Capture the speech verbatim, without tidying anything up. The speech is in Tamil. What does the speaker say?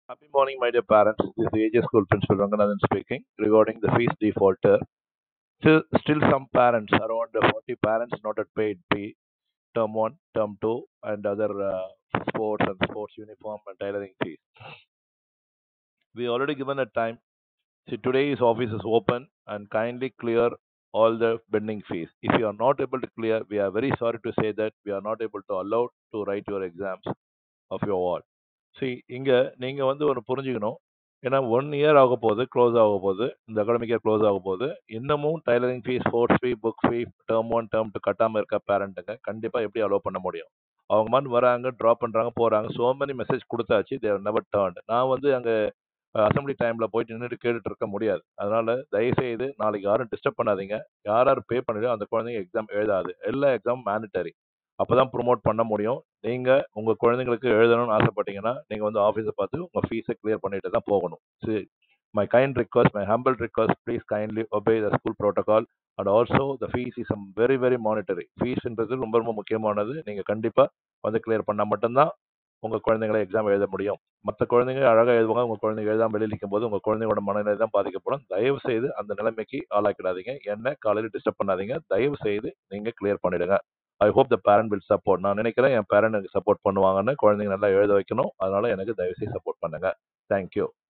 Happy morning, my dear parents. This is A J School Principal Ranganathan speaking regarding the fees defaulter. Still, still some parents, around forty parents, not at paid fee, term one, term two, and other uh, sports and sports uniform and tailoring fees. We already given a time. See, today's office is open and kindly clear all the pending fees. If you are not able to clear, we are very sorry to say that we are not able to allow to write your exams of your ward. See, இங்க நீங்க வந்து ஒன்று புரிஞ்சுக்கணும். ஏன்னா ஒன் இயர் ஆக போகுது, க்ளோஸ் ஆக போகுது, இந்த அகாடமிக் இயர் க்ளோஸ் ஆக போகுது. இன்னமும் tailoring fees, sports fee, book fee, term one term two கட்டாமல் இருக்க பேரண்ட்டுங்க கண்டிப்பாக எப்படி அலோவ் பண்ண முடியும்? அவங்க மாதிரி வராங்க, ட்ராப் பண்ணுறாங்க, போகிறாங்க. சோ மெனி மெசேஜ் கொடுத்தாச்சு, தேவ் நெவர் டேர்ன்ட். நான் வந்து அங்கே அசம்பிளி டைமில் போயிட்டு நின்றுட்டு கேட்டுட்டு இருக்க முடியாது. அதனால தயவுசெய்து நாளைக்கு யாரும் டிஸ்டர்ப் பண்ணாதீங்க. யார் யார் பே பண்ணிடுறோ அந்த குழந்தைங்க எக்ஸாம் எழுதாது. எல்லா எக்ஸாம் மேண்டட்டரி. அப்பதான் ப்ரொமோட் பண்ண முடியும். நீங்க உங்க குழந்தைங்களுக்கு எழுதணும்னு ஆசைப்பட்டீங்கன்னா நீங்க வந்து ஆஃபீஸை பார்த்து உங்க ஃபீஸை கிளியர் பண்ணிட்டு தான் போகணும். See, my kind request, my humble request, please kindly obey the school protocol and also the fees is some very very monetary. ஃபீஸ்ன்றது ரொம்ப ரொம்ப முக்கியமானது. நீங்க கண்டிப்பா வந்து கிளியர் பண்ணா மட்டும்தான் உங்க குழந்தைங்களை எக்ஸாம் எழுத முடியும். மற்ற குழந்தைங்க அழகா எழுதுவாங்க, உங்க குழந்தைங்க எழுதாம வெளியில் நிற்கும் போது உங்க குழந்தைங்களோட மனநிலை தான் பாதிக்கப்படும். தயவு செய்து அந்த நிலைமைக்கு ஆளாக்கிடாதீங்க. என்ன காலையில் டிஸ்டர்ப் பண்ணாதீங்க. தயவு செய்து நீங்க கிளியர் பண்ணிடுங்க. I hope the parent will support. நான் நினைக்கிறேன் என் பேரண்ட் எனக்கு சப்போர்ட் பண்ணுவாங்கன்னு. குழந்தைங்க நல்லா எழுத வைக்கணும். அதனால எனக்கு தயவு செய்து சப்போர்ட் பண்ணுங்க. தேங்க்யூ.